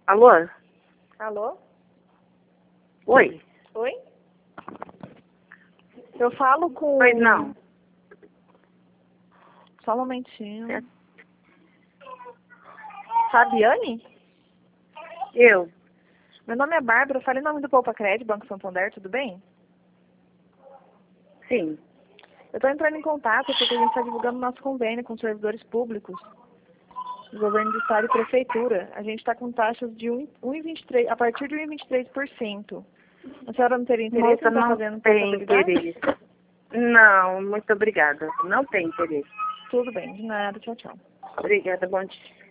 Alô? Alô? Oi? Oi? Eu falo com... Oi, não. Só um momentinho. É. Fabiane? Eu? Meu nome é Bárbara, eu falei em nome do Poupa Crédito, Banco Santander, tudo bem? Sim. Eu estou entrando em contato porque a gente está divulgando nosso convênio com servidores públicos, do governo do estado e prefeitura. A gente está com taxas de 1,23, a partir de 1,23%. A senhora não teria interesse em Moça, estar não fazendo tem portabilidade? interesse. Não, muito obrigada. Não tem interesse. Tudo bem, de nada, tchau, tchau. Obrigada, bom dia.